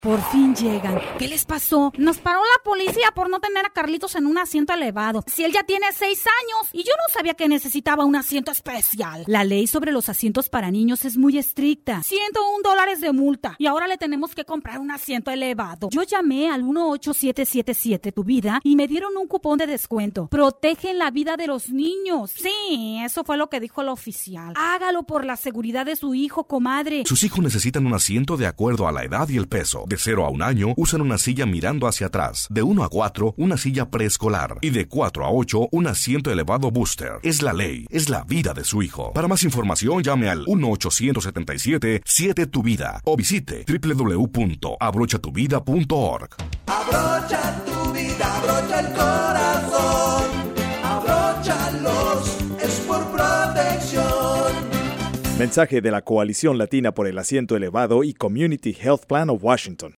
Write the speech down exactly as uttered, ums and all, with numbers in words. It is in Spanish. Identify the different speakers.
Speaker 1: Por fin llegan. ¿Qué les pasó? Nos paró la policía por no tener a Carlitos en un asiento elevado. Si él ya tiene seis años y yo no sabía que necesitaba un asiento especial. La ley sobre los asientos para niños es muy estricta. ciento un dólares de multa y ahora le tenemos que comprar un asiento elevado. Yo llamé al uno ocho siete siete siete tu vida y me dieron un cupón de descuento. Protegen la vida de los niños. Sí, eso fue lo que dijo el oficial. Hágalo por la seguridad de su hijo, comadre.
Speaker 2: Sus hijos necesitan un asiento de acuerdo a la edad y el peso. De cero a un año, usan una silla mirando hacia atrás. De uno a cuatro, una silla preescolar. Y de cuatro a ocho, un asiento elevado booster. Es la ley, es la vida de su hijo. Para más información, llame al uno ocho siete siete siete tu vida o visite doble u doble u doble u punto abrocha tu vida punto org.
Speaker 3: Abrocha tu vida, abrocha el corazón. Abróchalos, es por protección.
Speaker 4: Mensaje de la Coalición Latina por el Asiento Elevado y Community Health Plan of Washington.